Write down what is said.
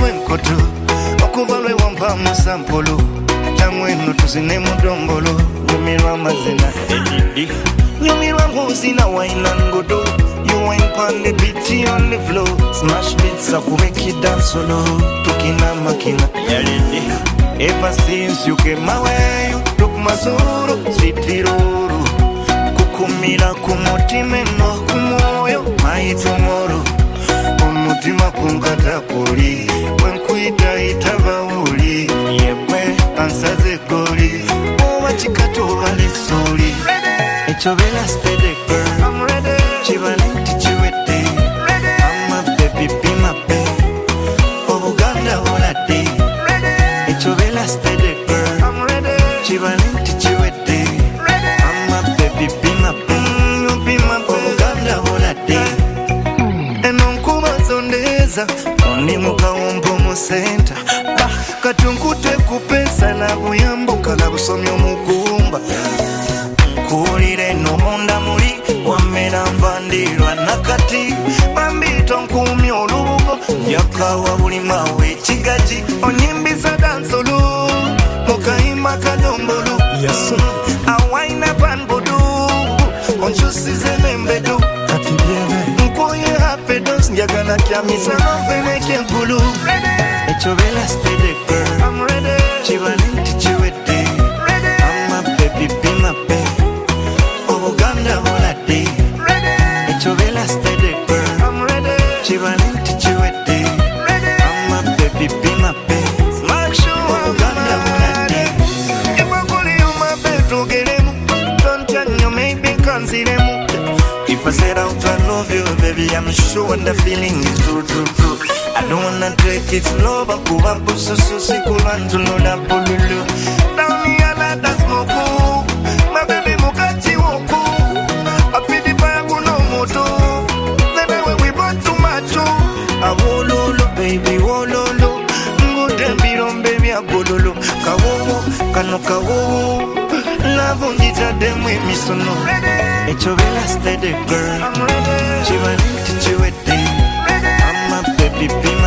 wenkoto okuva lwe wampa musampolo tamweno tuzine mudombolo nyumirwa mazina edidi nyumirwa nguzina waina ngodo you wine pan the beat on the floor smash beats akubeki dance solo tukina makina yalidi ever since you came my way you took my soul sitiruru kukumira kumutima no kumoyo my tomorrow umutima kungata kuli wenkuita itabawuli yekwe ansaze goli owa chikato wale soli echovela steady girl I'm ready chivalenti chiwete I'm a baby be my baby obuganda volate echovela steady girl I'm ready chivalenti chiwete I'm a baby be my baby you be my baby obuganda volate zoneza oni mukawombo mu center katunkute kupesa na buyambuka na busomyo mugumba kulire no munda muri wamera mvandirwa nakati bambito nkumi olubugo yakawa buli mawe kigaji onyimbiza dansolu mukaima kadombolu yes awaina banbudu onchusize nembedu kati biebe nkoye hapedos njagala kyamisa mpene kyenkulu echovela steady girl I'm ready chivalenti chiwete I'm a baby be my baby obuganda volate echovela steady girl I'm ready chivalenti chiwete I'm a baby be my baby obuganda volate ebakuli yumabetu geremu tontanyo maybe kanziremu if I said out I love you, baby, I'm sure the feeling is true, true, true. I don't wanna take it slow, but go up to so kulantu no da polulu. Down the other that's moku, my baby mukachi woku. I feel the fire go no moto. Then when we brought too much, I wololo, baby, wololo. Good biron, baby, I go lolo. Kawo, kanokawo. Love on the dem with me so no. Echovela steady girl I'm ready chivalenti chiwete I'm a baby be